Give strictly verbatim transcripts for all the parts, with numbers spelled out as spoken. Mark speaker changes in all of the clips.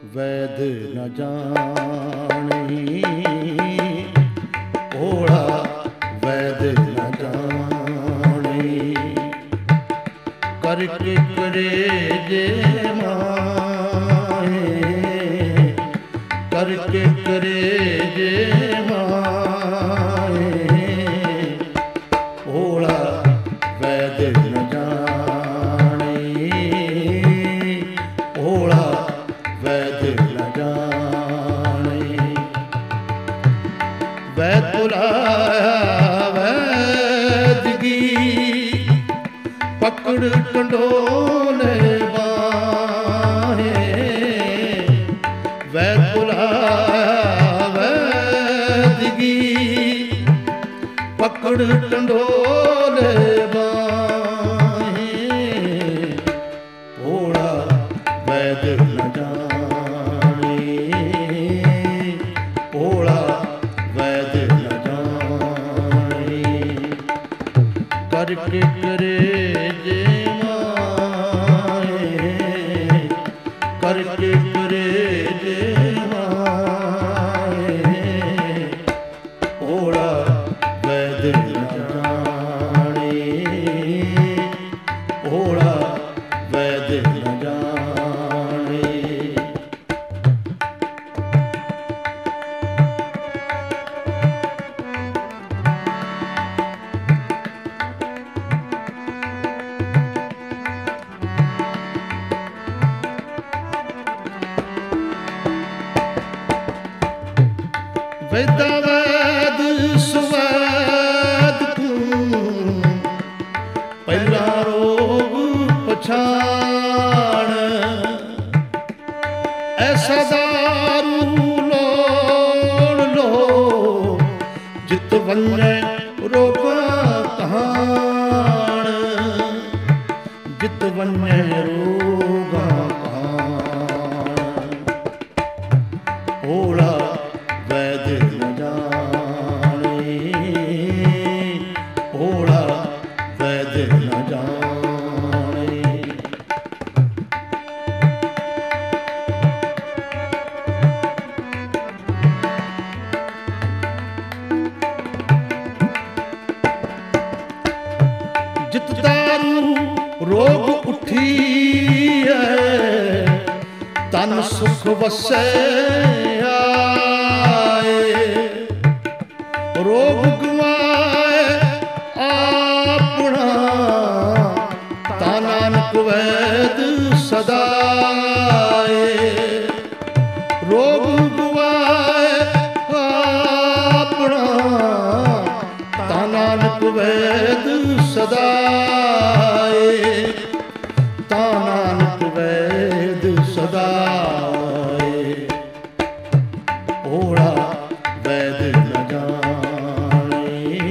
Speaker 1: वैद न जानी, ओढ़ा वैद न जानी। करके करे जे माहे, करके करे जे माहे, ओढ़ा वैद न जानी, ओढ़ा वैद न जानी। वैद बुलाया वैदगी, पकड़ टंडोले बाहे। वैद बुलाया वैदगी, पकड़ टंडोले बाहे, ओढ़ा वैद न जानी, ओढ़ा वैद न जानी। करके करे जे माहे, करके करे जे माहे, ओढ़ा वैद न जानी, ओढ़ा वैद न जानी। वैदा वैद सुवैद तूं, पहिला रोग पछाण। ऐसा दारू लोड़ लो, जित वञे रोगां कहाण, जित वञे रोगां कहाण। ओढ़ा वैद न जानी, ओढ़ा वैद न जानी। जित दारू रोग उठी है, तन सुख वसै रोग गवाए आपना, ता नानक वैद सदाए। रोग गवाए आपना, ता नानक वैद सदाए, ता नानक वैद सदाए। ओढ़ा वैद न जानी,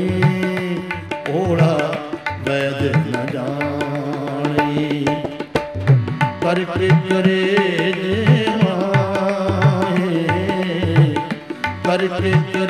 Speaker 1: ओढ़ा वैद न जानी। करके करे जे माहे, करके